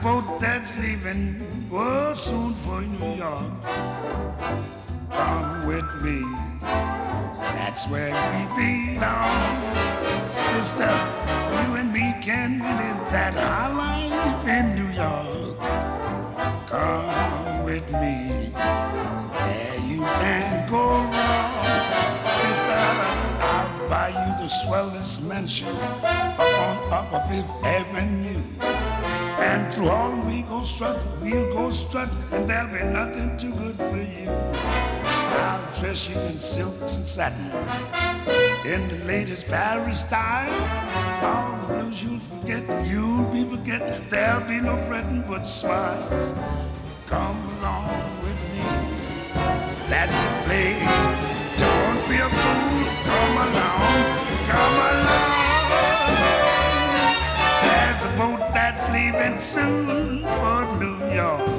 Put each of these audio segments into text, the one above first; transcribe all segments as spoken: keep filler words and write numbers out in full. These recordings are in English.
boat that's leaving, oh, soon for New York. Come with me, that's where we belong. Sister, you and me can live that high life in New York. Come with me, there you can't go wrong. Sister, I'll buy you the swellest mansion up on Upper Fifth Avenue. And through all we go strut, we'll go strut, and there'll be nothing too good for you. I'll dress you in silks and satin, in the latest Paris style. All the blues you'll forget, you'll be forgetting. There'll be no fretting but smiles. Come along with me, that's the place. Don't be a fool, come along, come along. There's a boat that's leaving soon for New York.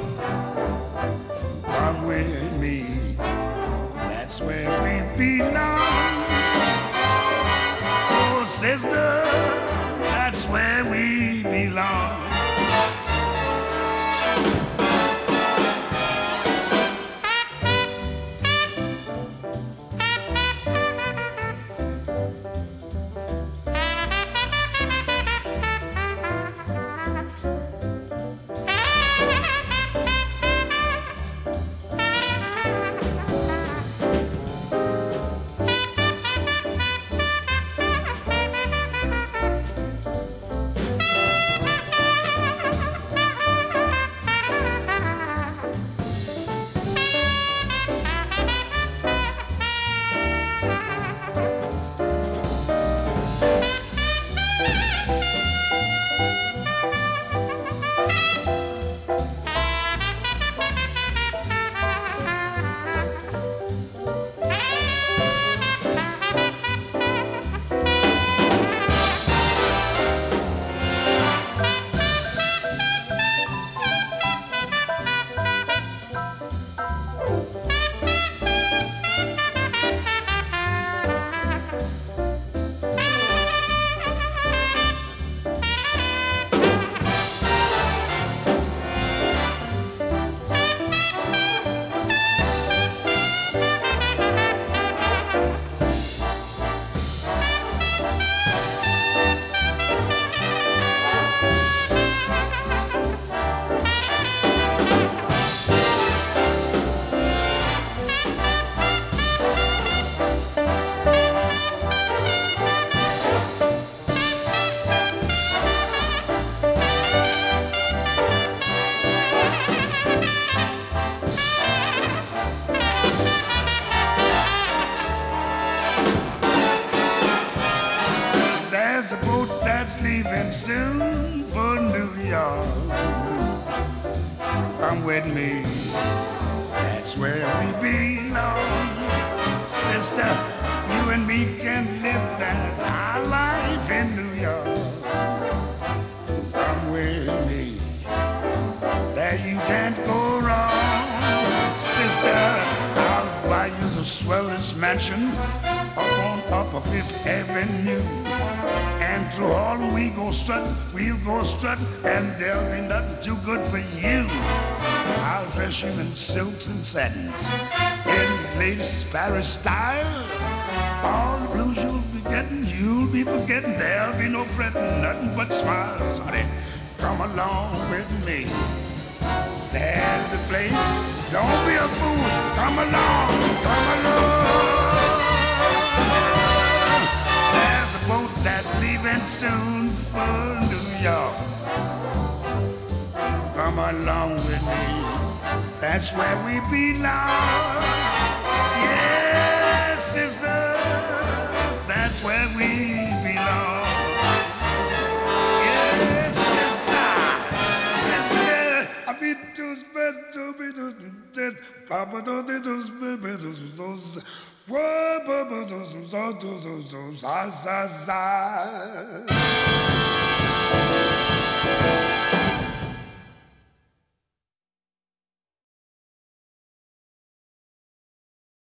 Come with me, that's where we belong. Oh, sister, that's where we belong. There's a boat that's leaving soon for New York. Come with me, that's where we belong. Sister, you and me can live that high life in New York. Come with me, there you can't go wrong. Sister, I'll buy you the swellest mansion up on Upper Fifth Avenue. And through all we go strut, we'll go strut, and there'll be nothing too good for you. I'll dress you in silks and satins, in the latest Paris style. All the blues you'll be getting, you'll be forgetting. There'll be no fretting, nothing but smiles, honey. Come along with me, there's the place. Don't be a fool, come along, come along. Boat that's leaving soon for New York. Come along with me, that's where we belong. Yes, sister, that's where we belong. Yes, sister, sister, I be too bad to be too dead. Papa don't be too bad. Whoa, bo, bo, do, do, do, do, do, do, za, za, za.